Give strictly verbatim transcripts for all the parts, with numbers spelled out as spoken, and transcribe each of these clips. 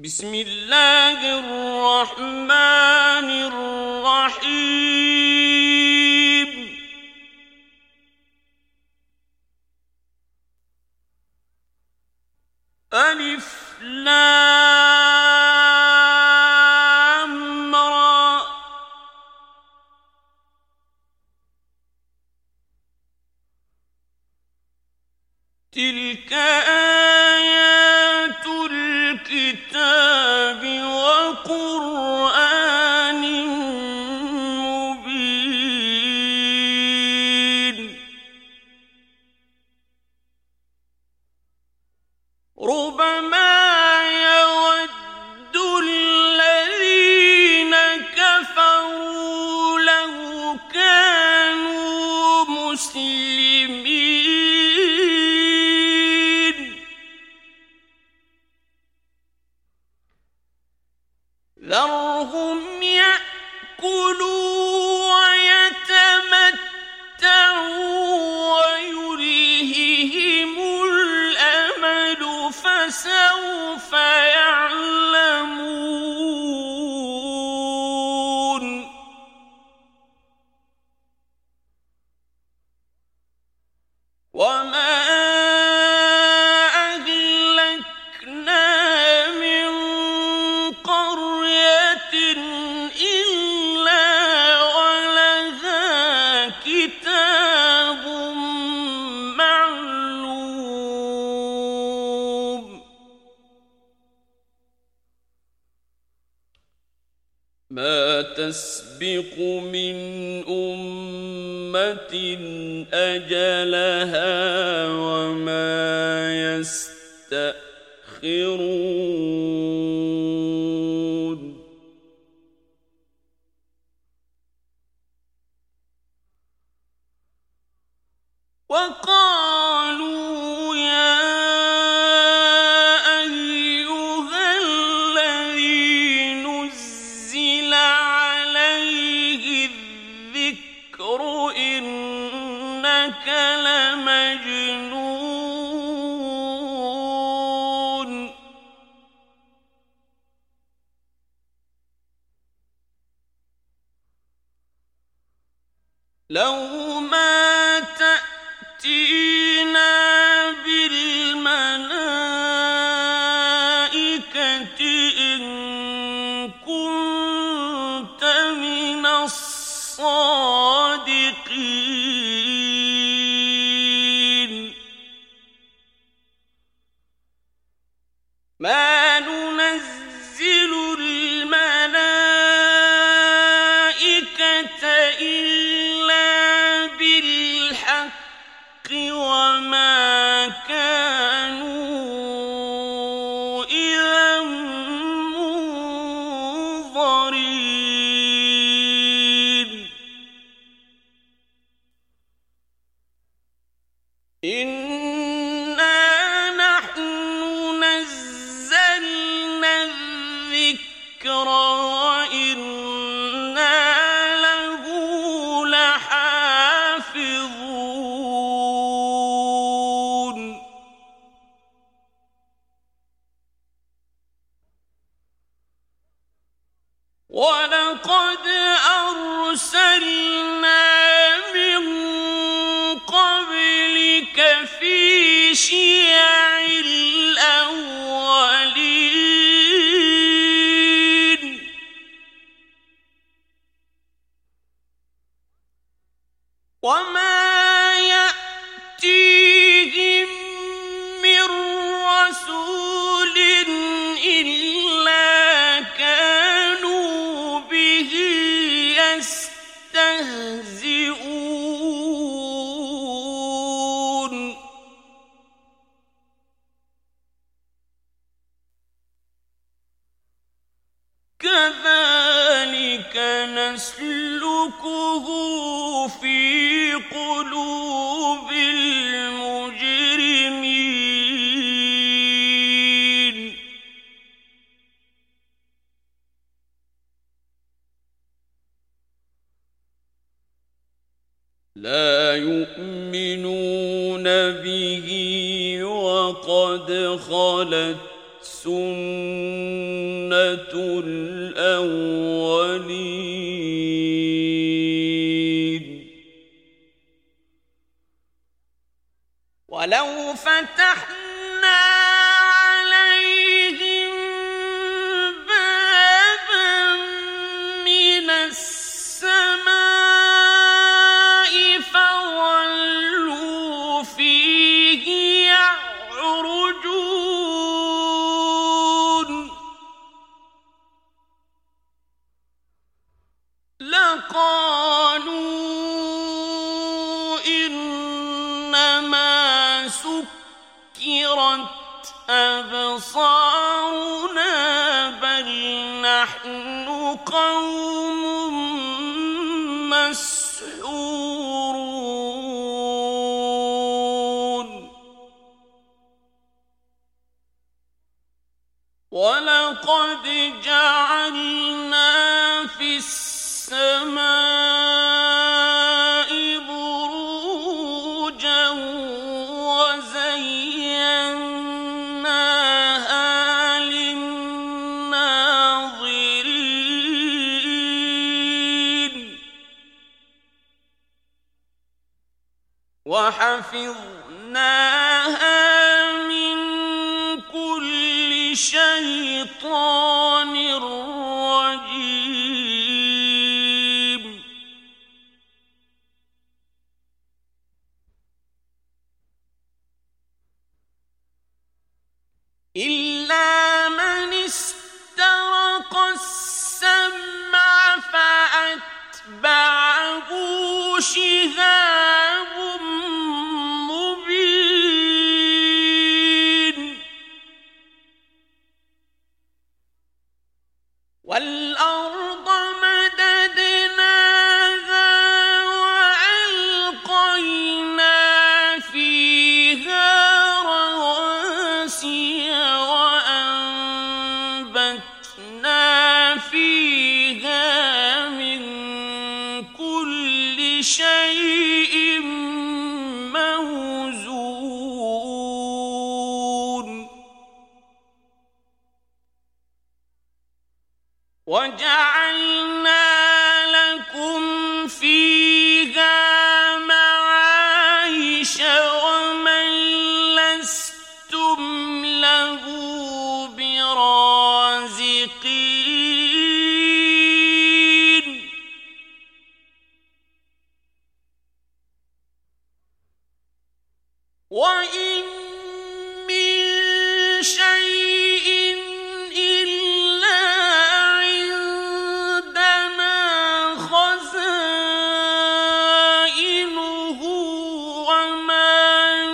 بسم الله الرحمن الرحيم. ألف لام را. تلك آيات الكتاب وقرآن مبين. ربما يود الذين كفروا لو كانوا مسلمين ذرهم يأكلوا ويتمتعوا ويلههم الأمل فسوف يعلمون. وما أهلكنا من قرية إلا ولها كتاب معلوم. ما تسبق من أمة أجلها وما يستأخرون. وقالوا يا أيها الذي نزل عليه الذكر إنك لمجنون. لو ما تأتينا بالملائكة إن كنت من الصادقين. ما ننزل الملائكة إلا بالحق وما كانوا إذا منظرين. إنا نحن نزلنا الذكر وإنا له لحافظون. ولقد أرسلنا من قبلك في شيع الأولين وما يأتيهم من رسول إلا كانوا به يستهزئون. كذلك نسلكه في قلوب المجرمين. لا يؤمنون به وقد خلت سنة الأولين ولو فتحنا عليهم بابا من السماء فظلوا فيه يعرجون لقالوا إنما سكرت أبصارنا بل نحن قوم مسحورون ولقد جعلنا في السماء بروجا وزيناها للناظرين وحفظناها من كل شيطان رجيم إلا من استرق السمع فأتبعه شهاب مبين والأرض مددناها وألقينا فيها رواسي وأنبتنا فيها من كل شيء موزون وجعلنا لكم فيها معايش ومن لستم له برازقين وإن من شيء إلا عندنا خزائنه وما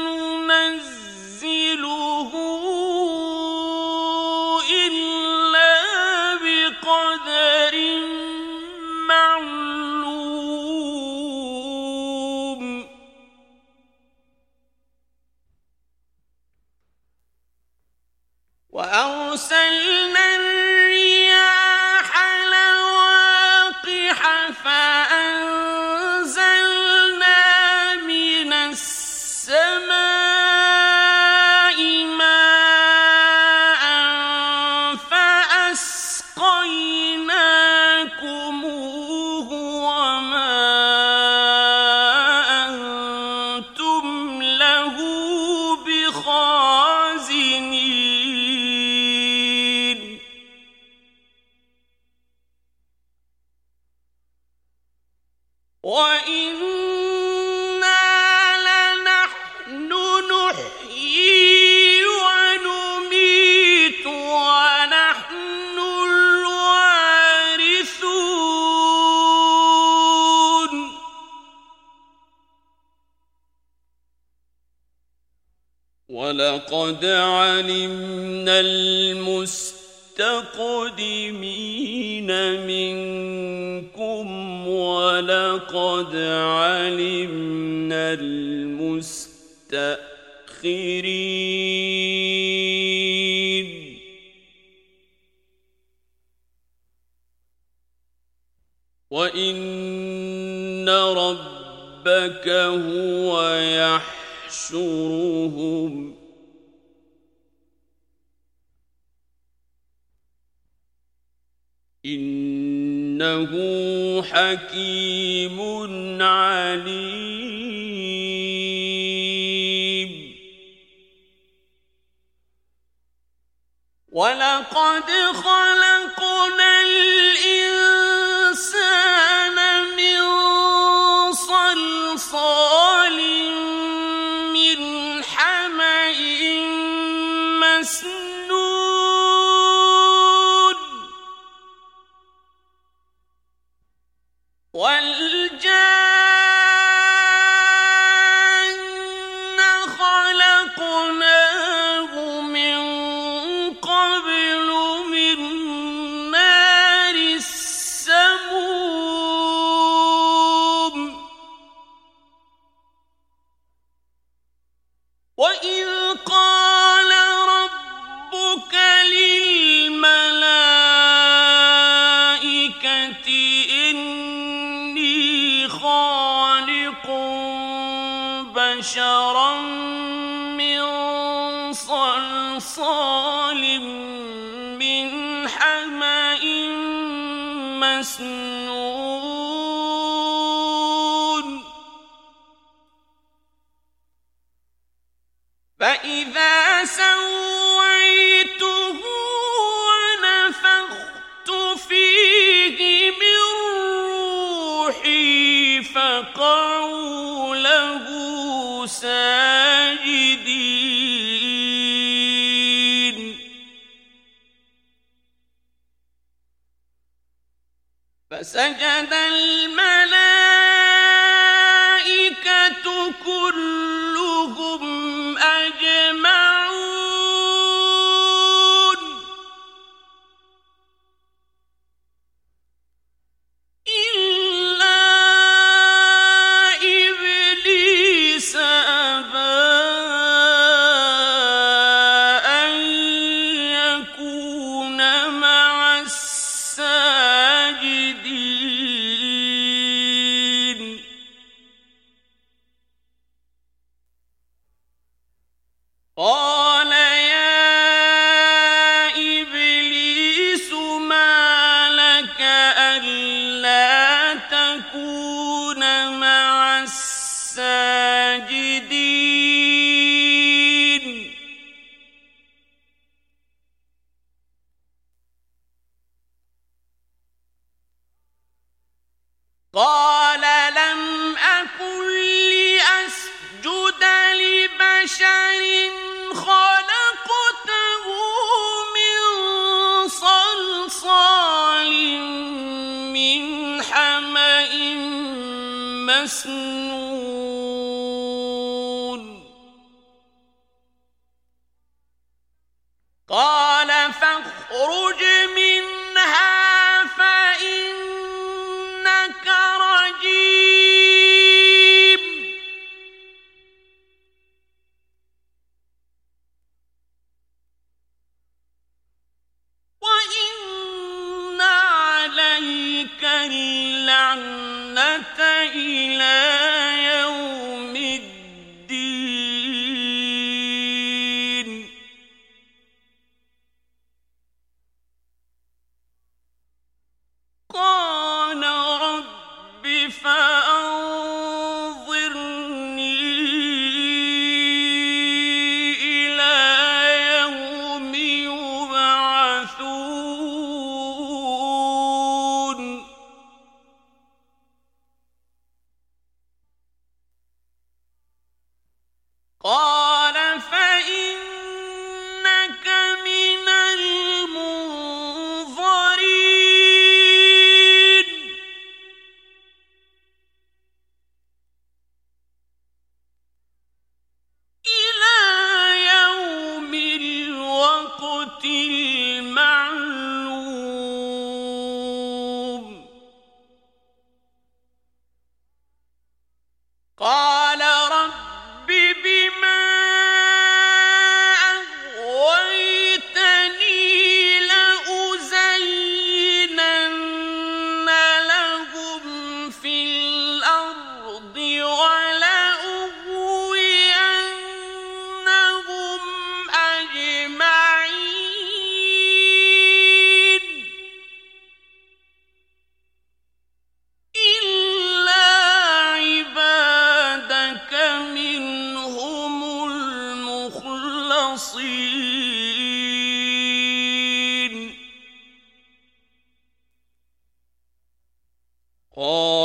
ننزله إلا بقدر معلوم وأرسلنا الرياح لواقح فأنزلنا من السماء ماء فأسقيناكموه وما أنتم له بخازنين وإنا لنحن نحيي ونميت ونحن الوارثون ولقد علمنا المستقدمين منكم ولقد علمنا المستأخرين وإن ربك هو يحشرهم. إنه حكيم عليم. ولقد خلقنا الإنسان من صلصال من حمأ مسنون والجان خلقناه من قبل من نار السموم وإذ قال ربك للملائكة إني خالق بشرا من صلصال من حمأ مسنون فإذا سويته ونفخت فيه من روحي فقعوا له ساجدين فسجد الملائكة كلهم أجمعون إلا إبليس أبى أن يكون مع الساجدين قال يا إبليس ما لك ألا تكون مع الساجدين قال لم أكن لأسجد لبشر خلقته من صلصال من حمأ مسنون قال فاخرج منها فإنك رجيم وإن عليك اللعنة إلى يوم الدين قال رب فأنظرني إلى يوم يبعثون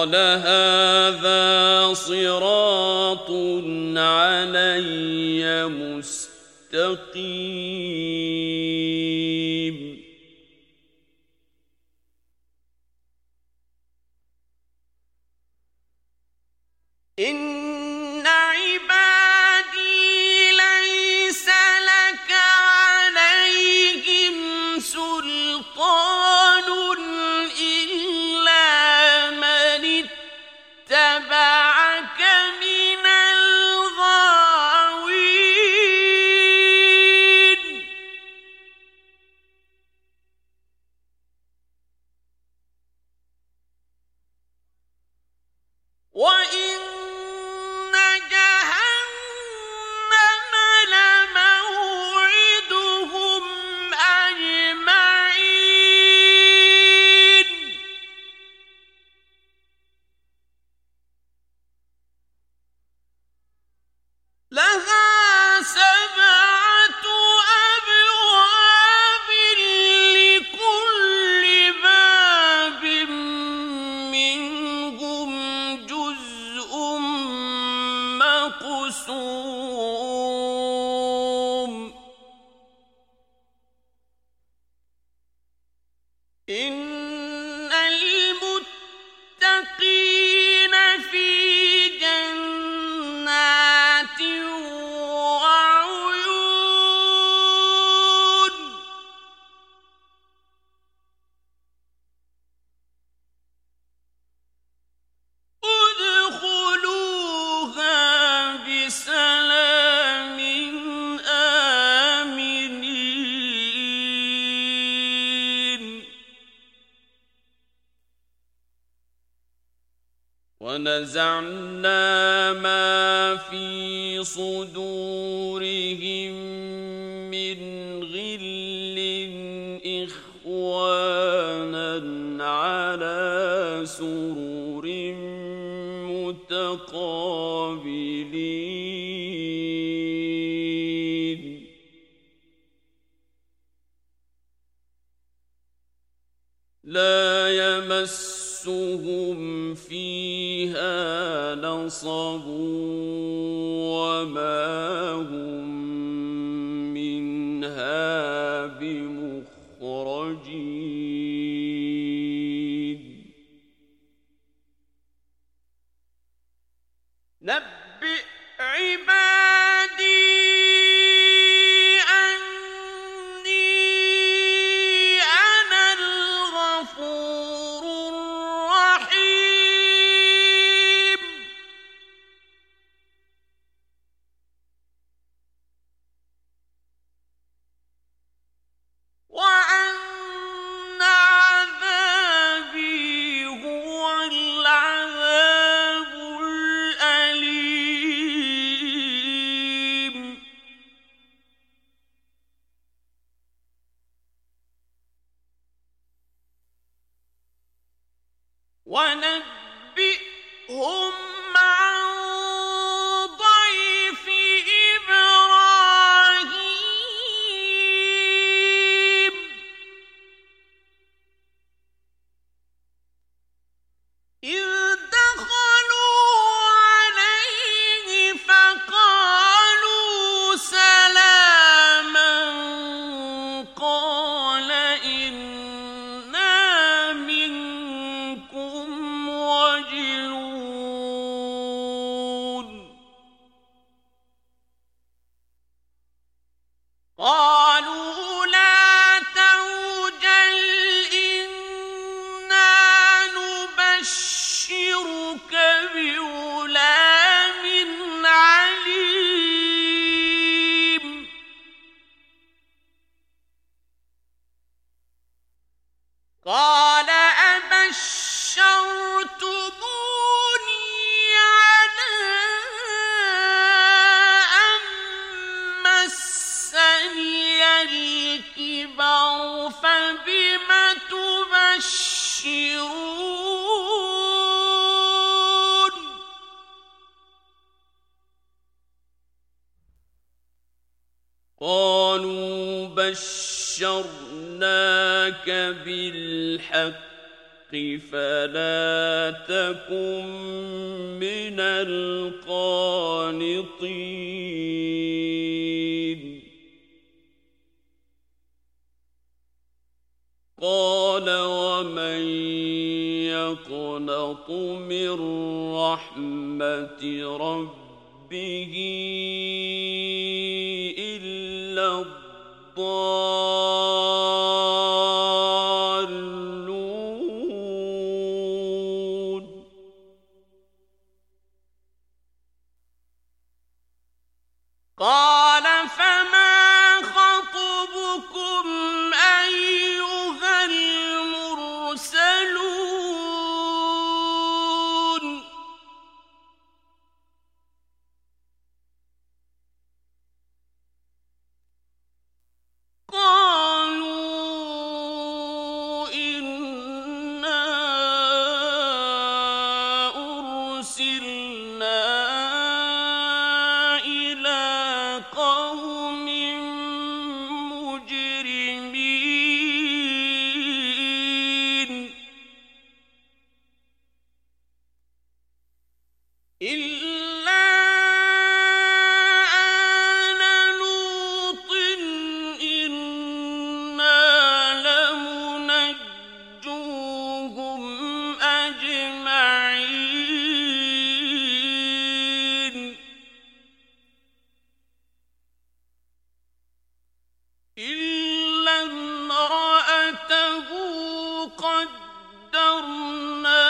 قال هذا صراط علي مستقيم إن عبادي ليس لك عليهم سلطان إلا من اتبعك من الغاوين وإن جهنم لموعدهم أجمعين لها سبعة أبواب لكل باب منهم جزء مقسوم إن المتقين في جنات وعيون ادخلوها بسلام آمنين ونزعنا ما في صدورهم من غل إخوانا على سرر متقابلين لا يمسهم فيها نصب وما هم منها بمخرجين نبئ عبادي أني أنا الغفور الرحيم وأن عذابي هو العذاب الأليم ونبئهم عن ضيف إبراهيم إذ دخلوا عليه فقالوا سلاما قال إنا منكم وجلون قالوا لا توجل إنا نبشرك بغلام عليم قال أبشرتموني على أن مسني الكبر فبم تبشرون قالوا بشرناك بالحق فلا تكن من القانطين قال ومن يقنط من رحمة ربه إلا الضالون قال فما خطبكم أيها المرسلون قالوا إنا أرسلنا إلى قوم مجرمين إلا آل لوط إنا لمنجوهم أجمعين إلا امرأته قدرنا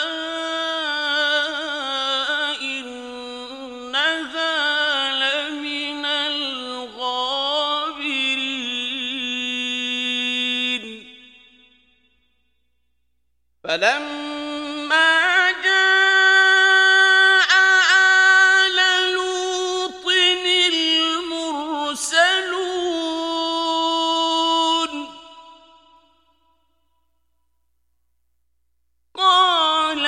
إنها لمن الغابرين فلما جاء آل لوط المرسلون قال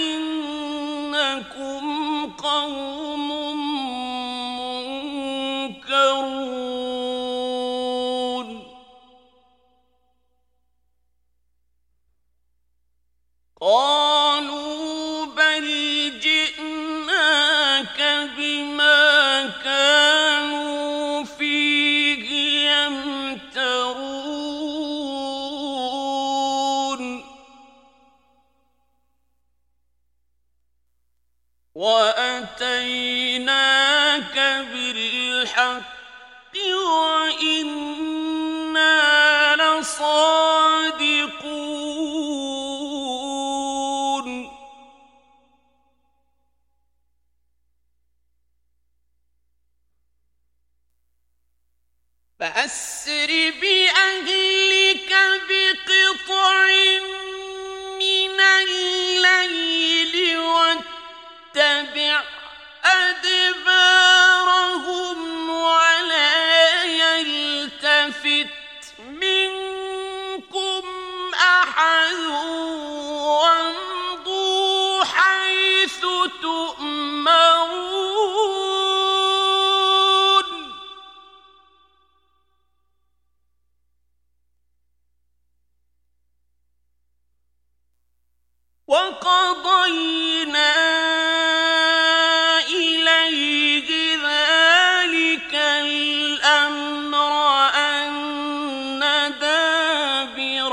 إنكم قوم منكرون قالوا بل جئناك بما كانوا فيه يمترون وأتيناك بالحق وإنا لصادقون فأسر بأهلك بقطع من الليل واتبع أدبارهم ولا يلتفت منكم أحد وامضوا حيث تؤمرون وقضينا إليه ذلك الأمر أن دابر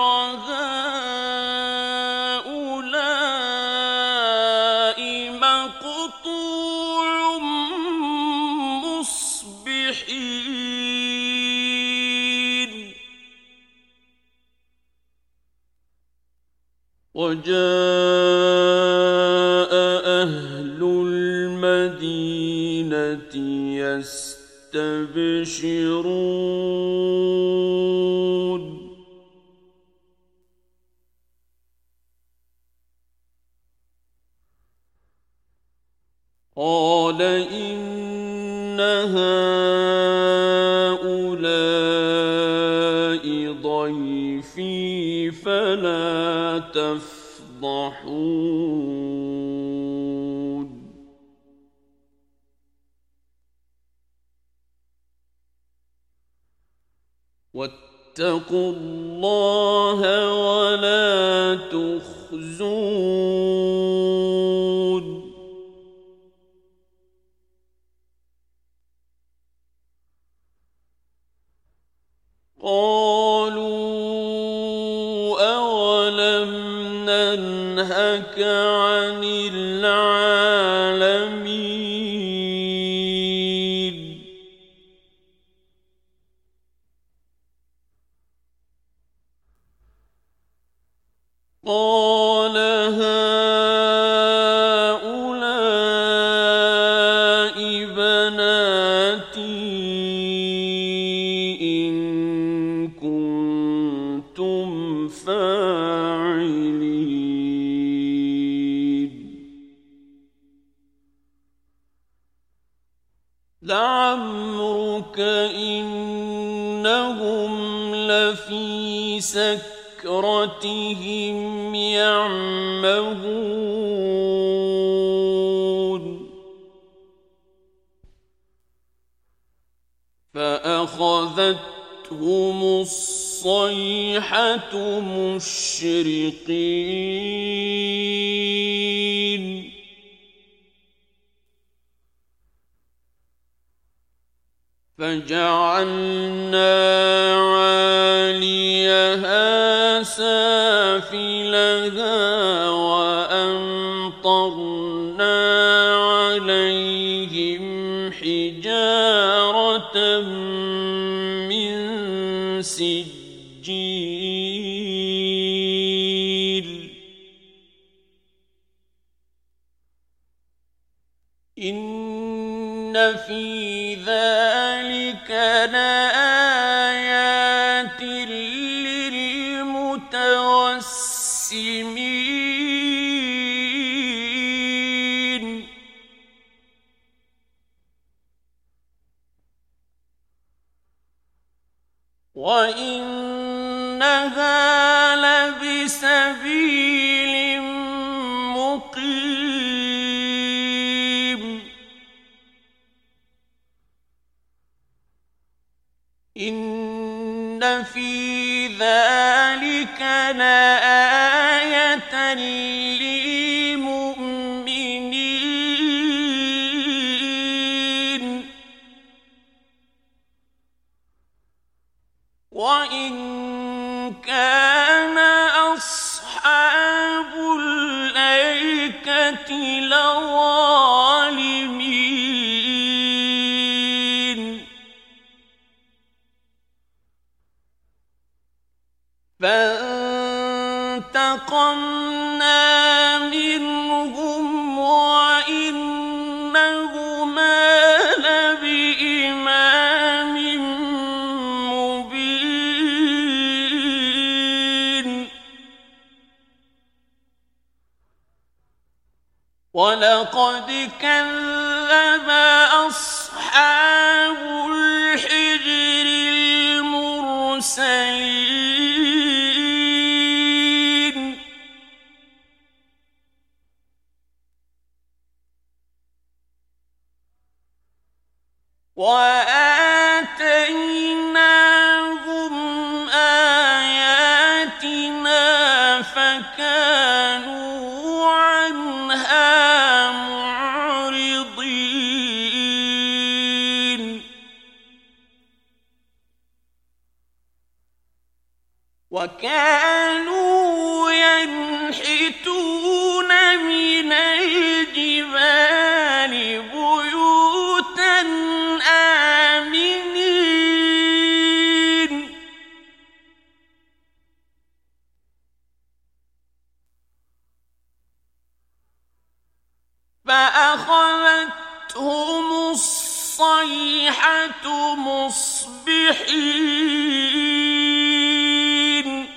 هؤلاء مقطوع مصبحين وجاء أهل المدينة يستبشرون قال إن هؤلاء ضيفي فلا تفضحون واتقوا الله ولا تخزون تخزون قالوا أولم ننهك عن العالمين قال هؤلاء بناتي إن كنتم فاعلين لعمرك إنهم لفي سكرتهم يعمهون فأخذتهم الصيحة مشرقين فجعلنا عاليها سافلها وأمطرنا عليهم حجارة من سجيل إن في ذلك لآيات للمتوسمين وإنها لبسبيل مقيم إن في ذلك لآية للمؤمنين وإن كان أصحاب الأيكة لظالمين فانتقمنا منهم وإنهما لبإمام مبين ولقد كذب أصحاب الحجر المرسلين وآتيناهم آياتنا فكانوا عنها معرضين وكانوا ينحتون من الجبال بيوتا آمنين فأخذتهم الصيحة مصبحين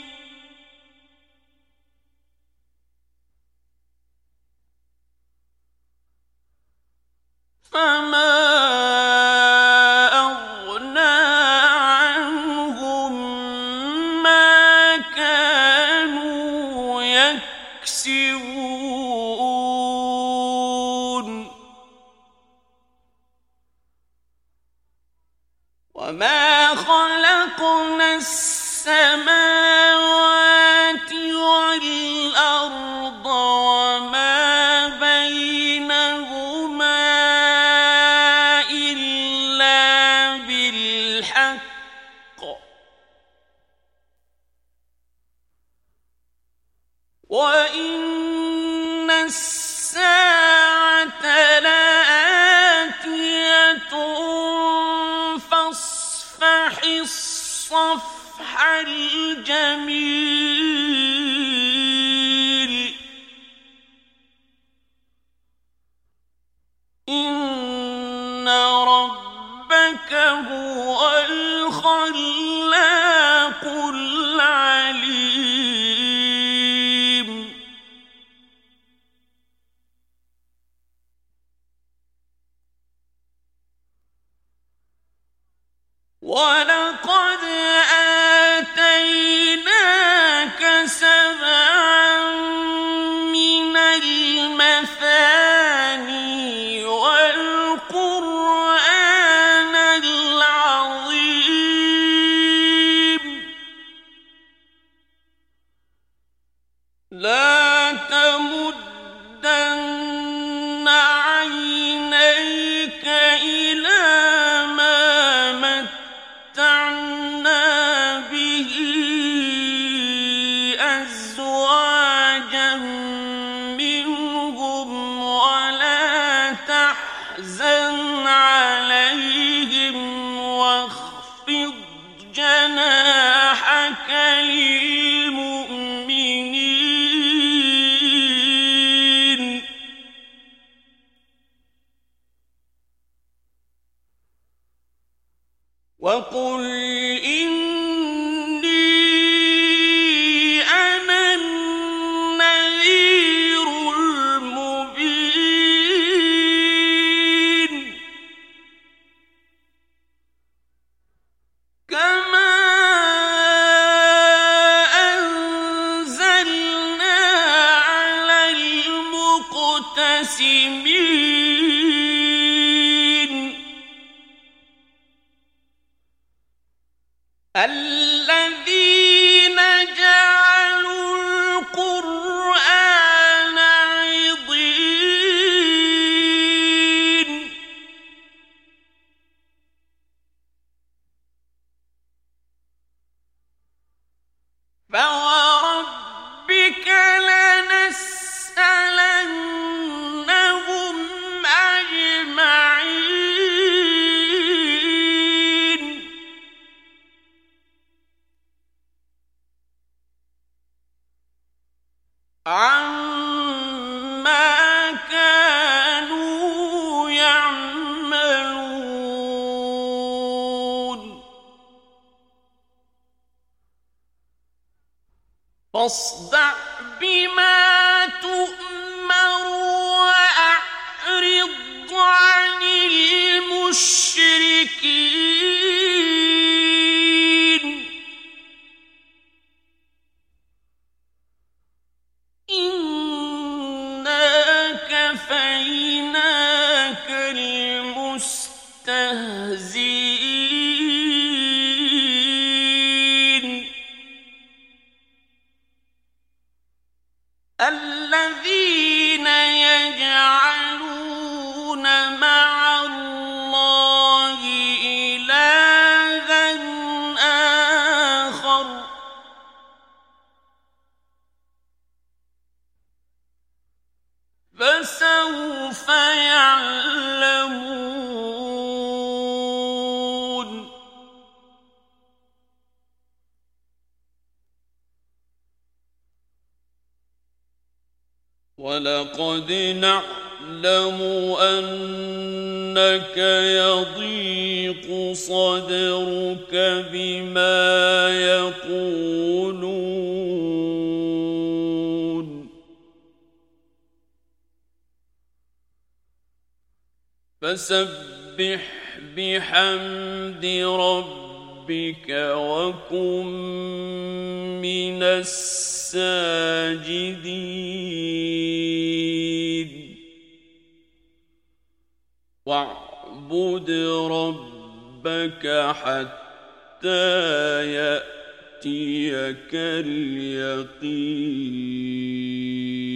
فما أغنى عنهم ما كانوا يكسبون وما خلقنا السماوات والأرض وإن الساعة لآتية فاصفح الصفح الجميل إن ربك هو الخلاق العليم ولقد آتيناك سبعا من المثاني والقرآن العظيم لا تمدن عينيك إلى ما متعنا به أزواجا منهم ولا تحزن عليهم واخفض جناحك للمؤمنين وقل إني أنا النذير المبين كما أنزلنا على المقتسمين الذين جعلوا القرآن عضين فوربك لنسألنهم أجمعين عما كانوا يعملون فاصدع بما تؤمر وأعرض عن المشركين إنا كفيناك المستهزئين الذين يجعلون مع الله إلها آخر فسوف يعلمون ولقد نعلم أنك يضيق صدرك بما يقولون فسبح بحمد ربك وكن من الساجدين واعبد ربك حتى يأتيك اليقين